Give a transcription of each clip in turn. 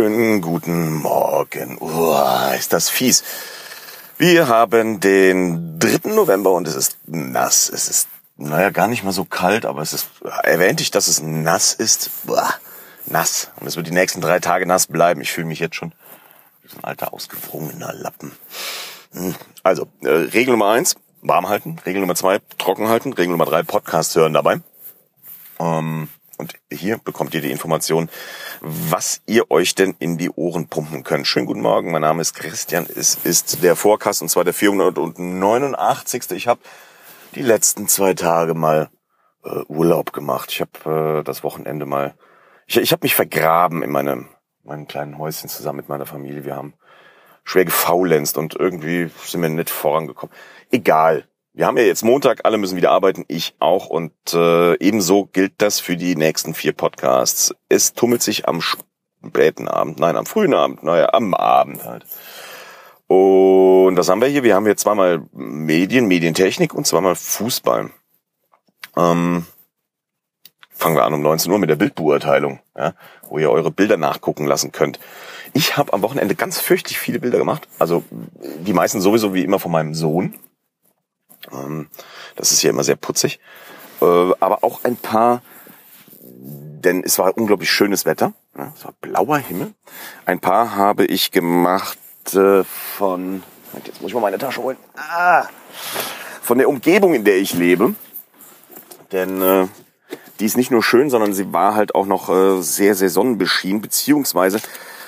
Schönen guten Morgen. Ist das fies. Wir haben den 3. November und es ist nass. Es ist, gar nicht mal so kalt, aber es ist, erwähnte ich, dass es nass ist? Nass. Und es wird die nächsten 3 Tage nass bleiben. Ich fühle mich jetzt schon wie so ein alter, ausgewrungener Lappen. Also, Regel Nummer 1, warm halten. Regel Nummer 2, trocken halten. Regel Nummer 3, Podcast hören dabei. Und hier bekommt ihr die Information, was ihr euch denn in die Ohren pumpen könnt. Schönen guten Morgen, mein Name ist Christian. Es ist der Forecast und zwar der 489. Ich habe die letzten 2 Tage mal Urlaub gemacht. Ich habe das Wochenende mal... Ich habe mich vergraben in meinem kleinen Häuschen zusammen mit meiner Familie. Wir haben schwer gefaulenzt und irgendwie sind wir nicht vorangekommen. Egal. Wir haben ja jetzt Montag, alle müssen wieder arbeiten, ich auch. Und ebenso gilt das für die nächsten 4 Podcasts. Es tummelt sich am späten Abend, am frühen Abend, am Abend halt. Und das haben wir hier. Wir haben hier zweimal Medientechnik und zweimal Fußball. Fangen wir an um 19 Uhr mit der Bildbeurteilung, ja, wo ihr eure Bilder nachgucken lassen könnt. Ich habe am Wochenende ganz fürchterlich viele Bilder gemacht. Also die meisten sowieso wie immer von meinem Sohn. Das ist ja immer sehr putzig. Aber auch ein paar, denn es war unglaublich schönes Wetter. Es war blauer Himmel. Ein paar habe ich gemacht von, jetzt muss ich mal meine Tasche holen, von der Umgebung, in der ich lebe. Denn die ist nicht nur schön, sondern sie war halt auch noch sehr, sehr sonnenbeschienen, beziehungsweise,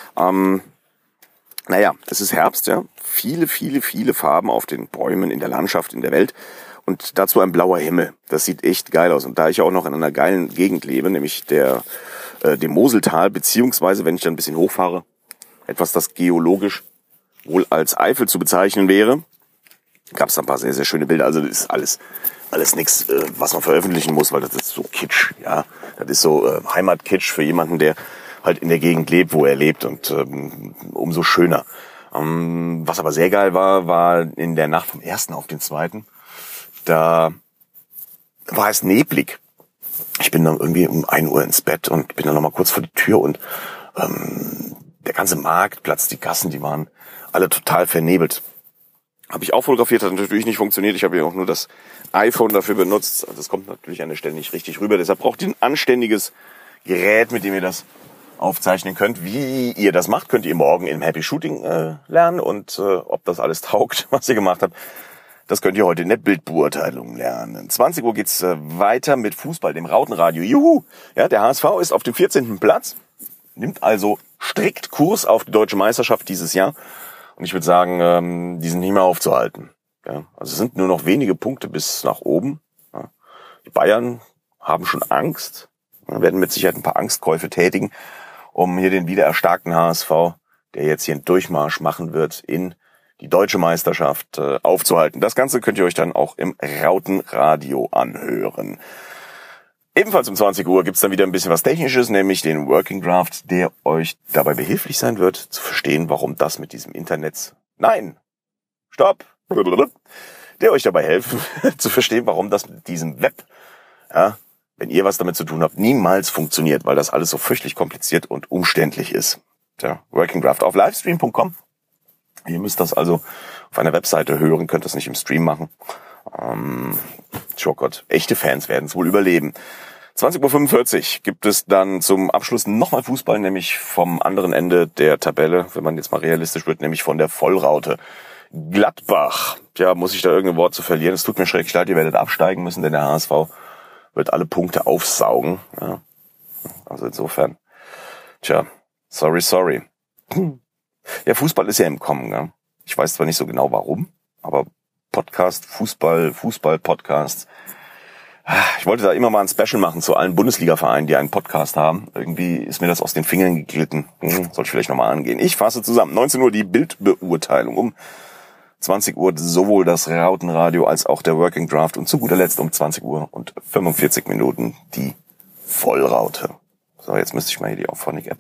es ist Herbst, ja. Viele, viele, viele Farben auf den Bäumen, in der Landschaft, in der Welt. Und dazu ein blauer Himmel. Das sieht echt geil aus. Und da ich auch noch in einer geilen Gegend lebe, nämlich dem Moseltal, beziehungsweise, wenn ich dann ein bisschen hochfahre, etwas, das geologisch wohl als Eifel zu bezeichnen wäre, gab es da ein paar sehr, sehr schöne Bilder. Also das ist alles nichts, was man veröffentlichen muss, weil das ist so Kitsch. Ja, das ist so Heimatkitsch für jemanden, der halt in der Gegend lebt, wo er lebt. Und umso schöner. Was aber sehr geil war in der Nacht vom 1. auf den 2. Da war es neblig. Ich bin dann irgendwie um 1 Uhr ins Bett und bin dann nochmal kurz vor die Tür und der ganze Marktplatz, die Gassen, die waren alle total vernebelt. Habe ich auch fotografiert, hat natürlich nicht funktioniert. Ich habe ja auch nur das iPhone dafür benutzt. Das kommt natürlich an der Stelle nicht richtig rüber. Deshalb braucht ihr ein anständiges Gerät, mit dem ihr das aufzeichnen könnt. Wie ihr das macht, könnt ihr morgen im Happy Shooting lernen. Und ob das alles taugt, was ihr gemacht habt, das könnt ihr heute in der Bildbeurteilung lernen. 20 Uhr geht's weiter mit Fußball, dem Rautenradio. Juhu! Ja, der HSV ist auf dem 14. Platz, nimmt also strikt Kurs auf die deutsche Meisterschaft dieses Jahr. Und ich würde sagen, die sind nicht mehr aufzuhalten. Ja, also es sind nur noch wenige Punkte bis nach oben. Ja, die Bayern haben schon Angst, werden mit Sicherheit ein paar Angstkäufe tätigen, um hier den wieder erstarkten HSV, der jetzt hier einen Durchmarsch machen wird, in die deutsche Meisterschaft aufzuhalten. Das Ganze könnt ihr euch dann auch im Rautenradio anhören. Ebenfalls um 20 Uhr gibt's dann wieder ein bisschen was Technisches, nämlich den Working Draft, der euch dabei behilflich sein wird, zu verstehen, warum das mit diesem Internet... Nein! Stopp! Der euch dabei helfen, zu verstehen, warum das mit diesem Web, ja, wenn ihr was damit zu tun habt, niemals funktioniert, weil das alles so fürchterlich kompliziert und umständlich ist. Tja, Working Draft auf livestream.com. Ihr müsst das also auf einer Webseite hören, könnt das nicht im Stream machen. Oh Gott, echte Fans werden es wohl überleben. 20.45 Uhr gibt es dann zum Abschluss nochmal Fußball, nämlich vom anderen Ende der Tabelle, wenn man jetzt mal realistisch wird, nämlich von der Vollraute. Gladbach. Tja, muss ich da irgendein Wort zu verlieren? Es tut mir schrecklich leid, ihr werdet absteigen müssen, denn der HSV wird alle Punkte aufsaugen. Ja. Also insofern, sorry. Ja, Fußball ist ja im Kommen. Ja. Ich weiß zwar nicht so genau warum, aber Fußball-Podcasts. Ich wollte da immer mal ein Special machen zu allen Bundesliga-Vereinen, die einen Podcast haben. Irgendwie ist mir das aus den Fingern geglitten. Sollte ich vielleicht nochmal angehen. Ich fasse zusammen. 19 Uhr die Bildbeurteilung. Um 20 Uhr sowohl das Rautenradio als auch der Working Draft. Und zu guter Letzt um 20 Uhr und 45 Minuten die Vollraute. So, jetzt müsste ich mal hier die Auphonic-App.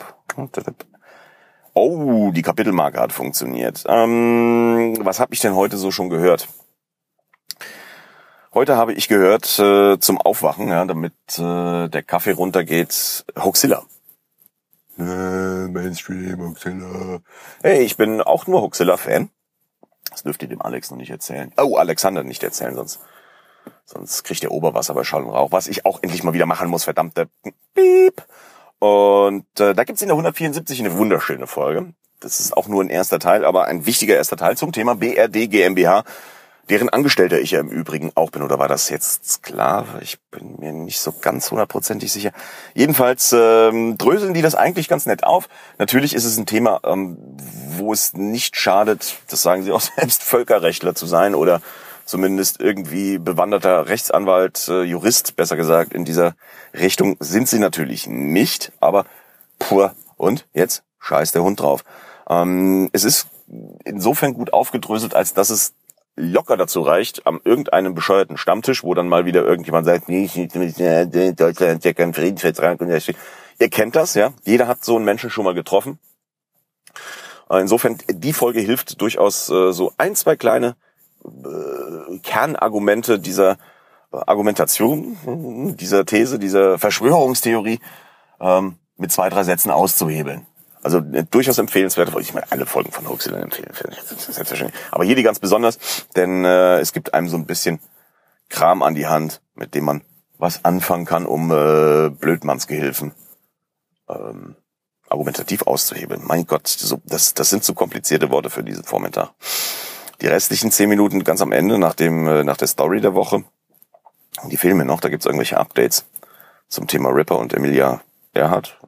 Oh, die Kapitelmarke hat funktioniert. Was habe ich denn heute so schon gehört? Heute habe ich gehört zum Aufwachen, ja, damit der Kaffee runtergeht, Hoaxilla. Mainstream, Huxilla. Hey, ich bin auch nur Huxilla-Fan. Das dürft ihr dem Alex noch nicht erzählen. Oh, Alexander nicht erzählen, sonst kriegt der Oberwasser bei Schall und Rauch. Was ich auch endlich mal wieder machen muss, verdammte Piep. Und da gibt's in der 174 eine wunderschöne Folge. Das ist auch nur ein erster Teil, aber ein wichtiger erster Teil zum Thema BRD GmbH, deren Angestellter ich ja im Übrigen auch bin. Oder war das jetzt Sklave? Ich bin mir nicht so ganz hundertprozentig sicher. Jedenfalls dröseln die das eigentlich ganz nett auf. Natürlich ist es ein Thema, wo es nicht schadet, das sagen sie auch selbst, Völkerrechtler zu sein oder zumindest irgendwie bewanderter Rechtsanwalt, Jurist, besser gesagt, in dieser Richtung sind sie natürlich nicht. Aber und jetzt scheiß der Hund drauf. Es ist insofern gut aufgedröselt, als dass es locker dazu reicht, am irgendeinem bescheuerten Stammtisch, wo dann mal wieder irgendjemand sagt, Deutschland hat ja keinen Friedensvertrag. Ihr kennt das, ja. Jeder hat so einen Menschen schon mal getroffen. Insofern, die Folge hilft durchaus, so ein, zwei kleine Kernargumente dieser Argumentation, dieser These, dieser Verschwörungstheorie mit 2, 3 Sätzen auszuhebeln. Also durchaus empfehlenswert, weil ich meine, alle Folgen von Huxilla empfehlen, finde ich. Das ist selbstverständlich. Aber hier die ganz besonders, denn es gibt einem so ein bisschen Kram an die Hand, mit dem man was anfangen kann, um Blödmannsgehilfen argumentativ auszuhebeln. Mein Gott, das sind zu komplizierte Worte für diesen Vormittag. Die restlichen 10 Minuten ganz am Ende, nach der Story der Woche, die fehlen mir noch, da gibt's irgendwelche Updates zum Thema Ripper und Emilia Earhart,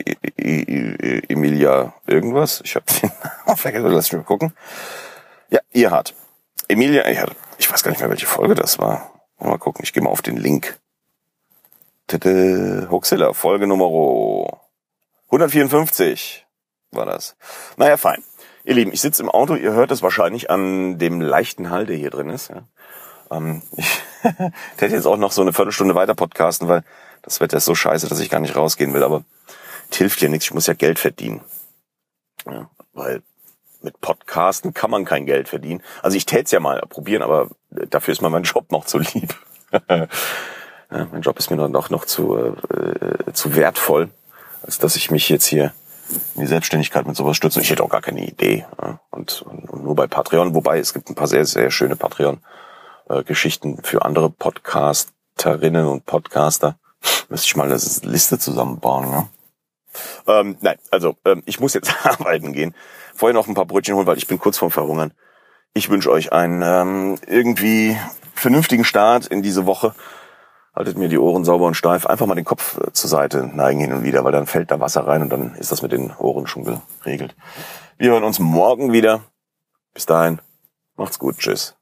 Emilia irgendwas. Ich habe den Namen vergessen, lass mich mal gucken. Ja, Earhart. Emilia Earhart. Ich weiß gar nicht mehr, welche Folge das war. Mal gucken, ich gehe mal auf den Link. Huxilla, Folge Nummer 154 war das. Naja, fein. Ihr Lieben, ich sitze im Auto, ihr hört es wahrscheinlich an dem leichten Hall, der hier drin ist. Ja. Ich hätte jetzt auch noch so eine Viertelstunde weiter podcasten, weil das Wetter ist so scheiße, dass ich gar nicht rausgehen will, aber es hilft ja nichts, ich muss ja Geld verdienen. Ja, weil mit Podcasten kann man kein Geld verdienen. Also ich täte es ja mal probieren, aber dafür ist mir mein Job noch zu lieb. Ja, mein Job ist mir noch zu wertvoll, als dass ich mich jetzt hier in die Selbstständigkeit mit sowas stütze. Ich hätte auch gar keine Idee. Ja, und nur bei Patreon, wobei es gibt ein paar sehr, sehr schöne Patreon-Geschichten für andere Podcasterinnen und Podcaster. Müsste ich mal eine Liste zusammenbauen, ne? Nein, also ich muss jetzt arbeiten gehen. Vorher noch ein paar Brötchen holen, weil ich bin kurz vorm Verhungern. Ich wünsche euch einen irgendwie vernünftigen Start in diese Woche. Haltet mir die Ohren sauber und steif. Einfach mal den Kopf zur Seite neigen hin und wieder, weil dann fällt da Wasser rein und dann ist das mit den Ohren schon geregelt. Wir hören uns morgen wieder. Bis dahin, macht's gut, tschüss.